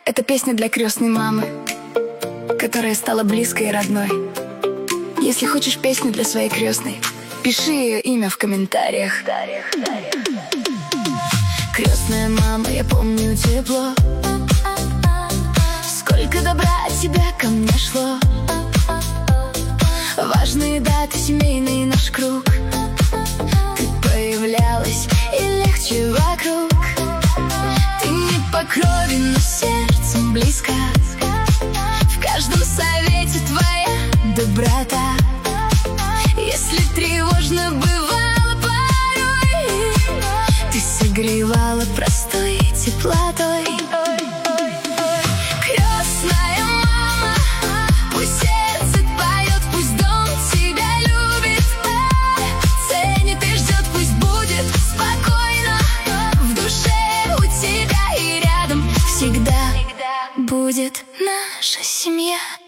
Это песня для крестной мамы, которая стала близкой и родной. Если хочешь песню для своей крестной, пиши ее имя в комментариях. Крестная мама, я помню тепло, сколько добра от тебя ко мне шло. Важные даты, семейный наш круг, ты появлялась и легче вокруг. Ты не по крови, но сердцем близка. В каждом совете твоя доброта. Если тревожно бывало порой, ты согревала простой теплотой. Крестная мама, пусть сердце поет, пусть дом тебя любит, ценит и ждет, пусть будет спокойно в душе у тебя, и рядом всегда будет наша семья.